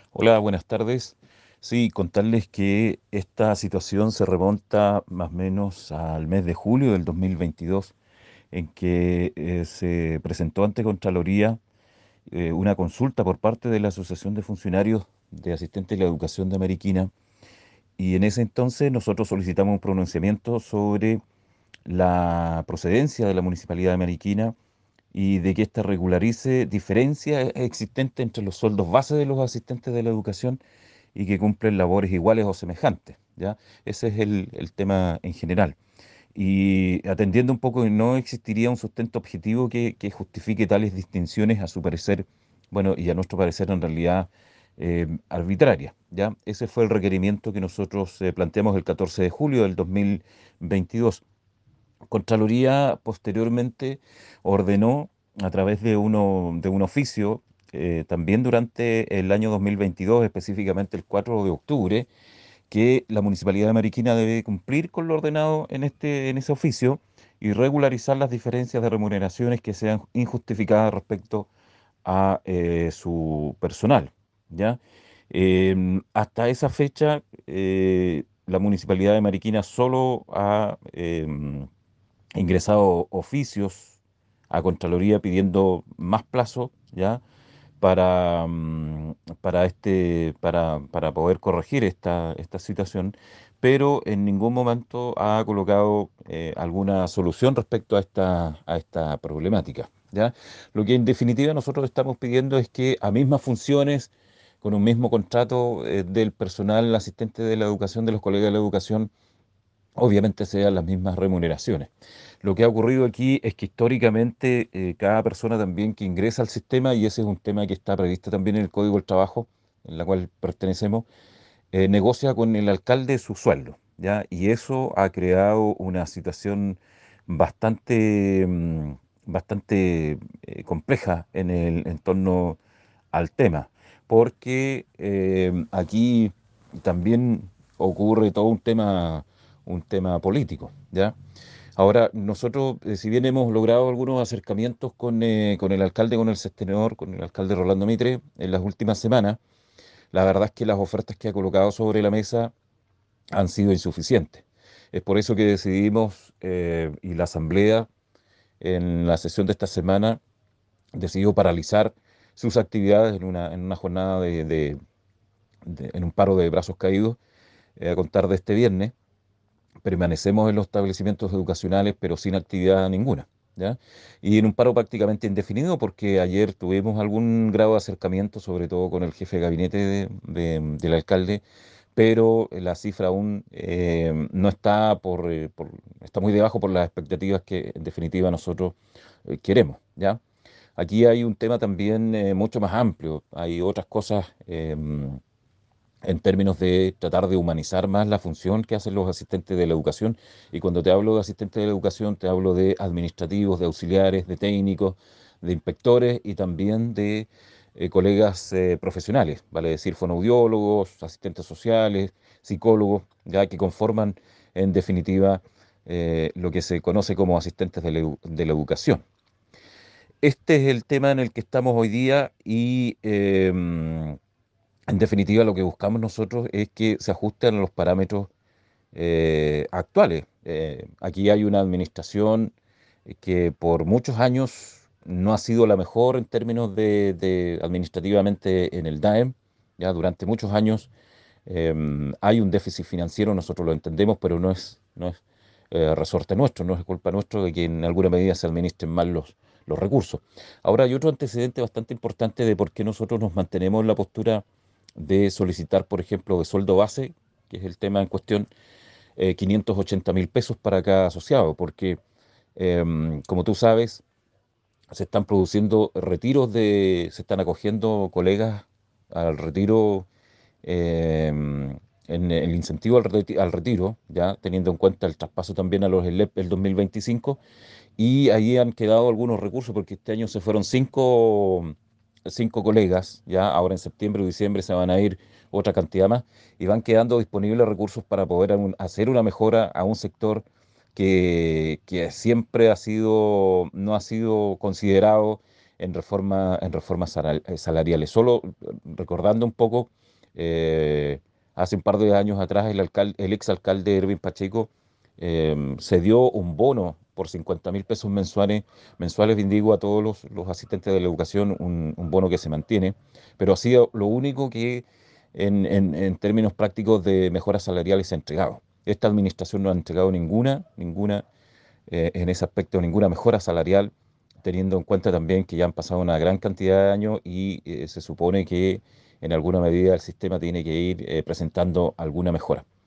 Hola, buenas tardes. Sí, contarles que esta situación se remonta más o menos al mes de julio del 2022, en que se presentó ante Contraloría una consulta por parte de la Asociación de Funcionarios de Asistentes de la Educación de Ameriquina, y en ese entonces nosotros solicitamos un pronunciamiento sobre la procedencia de la Municipalidad de Mariquina y de que ésta regularice diferencias existentes entre los sueldos base de los asistentes de la educación y que cumplen labores iguales o semejantes, ¿ya? Ese es el tema en general. Y atendiendo un poco que no existiría un sustento objetivo que justifique tales distinciones, a su parecer, bueno, y a nuestro parecer en realidad arbitraria, ¿ya? Ese fue el requerimiento que nosotros planteamos el 14 de julio del 2022. Contraloría posteriormente ordenó a través de un oficio, también durante el año 2022, específicamente el 4 de octubre, que la Municipalidad de Mariquina debe cumplir con lo ordenado en ese oficio y regularizar las diferencias de remuneraciones que sean injustificadas respecto a su personal, ¿ya? Hasta esa fecha, la Municipalidad de Mariquina solo ha ingresado oficios a Contraloría pidiendo más plazo, ¿ya? Para poder corregir esta situación, pero en ningún momento ha colocado alguna solución respecto a esta problemática, ¿ya? Lo que en definitiva nosotros estamos pidiendo es que a mismas funciones, con un mismo contrato del personal asistente de la educación, de los colegas de la educación, obviamente sean las mismas remuneraciones. Lo que ha ocurrido aquí es que históricamente cada persona también que ingresa al sistema, y ese es un tema que está previsto también en el Código del Trabajo, en la cual pertenecemos, negocia con el alcalde su sueldo, ¿ya? Y eso ha creado una situación bastante, bastante compleja en torno al tema, porque aquí también ocurre todo un tema político, ¿ya? Ahora, nosotros, si bien hemos logrado algunos acercamientos con el alcalde, con el sostenedor, con el alcalde Rolando Mitre en las últimas semanas, la verdad es que las ofertas que ha colocado sobre la mesa han sido insuficientes. Es por eso que decidimos, y la Asamblea en la sesión de esta semana decidió paralizar sus actividades en una jornada en un paro de brazos caídos, a contar de este viernes. Permanecemos en los establecimientos educacionales, pero sin actividad ninguna, ¿ya? Y en un paro prácticamente indefinido, porque ayer tuvimos algún grado de acercamiento, sobre todo con el jefe de gabinete del alcalde, pero la cifra aún no está está muy debajo por las expectativas que en definitiva nosotros queremos, ¿ya? Aquí hay un tema también mucho más amplio, hay otras cosas en términos de tratar de humanizar más la función que hacen los asistentes de la educación. Y cuando te hablo de asistentes de la educación, te hablo de administrativos, de auxiliares, de técnicos, de inspectores y también de colegas profesionales, vale decir, fonoaudiólogos, asistentes sociales, psicólogos, ya que conforman en definitiva lo que se conoce como asistentes de la educación. Este es el tema en el que estamos hoy día y en definitiva, lo que buscamos nosotros es que se ajusten a los parámetros actuales. Aquí hay una administración que por muchos años no ha sido la mejor en términos administrativamente en el DAEM. Ya durante muchos años hay un déficit financiero, nosotros lo entendemos, pero no es resorte nuestro, no es culpa nuestra de que en alguna medida se administren mal los recursos. Ahora hay otro antecedente bastante importante de por qué nosotros nos mantenemos en la postura de solicitar, por ejemplo, de sueldo base, que es el tema en cuestión, 580.000 pesos para cada asociado, porque como tú sabes, se están produciendo retiros se están acogiendo colegas al retiro, en el incentivo al retiro, ya teniendo en cuenta el traspaso también a los ELEP el 2025, y ahí han quedado algunos recursos porque este año se fueron cinco colegas, ya ahora en septiembre o diciembre se van a ir otra cantidad más, y van quedando disponibles recursos para poder hacer una mejora a un sector que siempre no ha sido considerado en reformas salariales. Solo recordando un poco, hace un par de años atrás el exalcalde Erwin Pacheco se dio un bono por 50.000 pesos mensuales, bendigo a todos los asistentes de la educación, un bono que se mantiene, pero ha sido lo único que en términos prácticos de mejoras salariales se ha entregado. Esta administración no ha entregado ninguna en ese aspecto, ninguna mejora salarial, teniendo en cuenta también que ya han pasado una gran cantidad de años y se supone que en alguna medida el sistema tiene que ir presentando alguna mejora.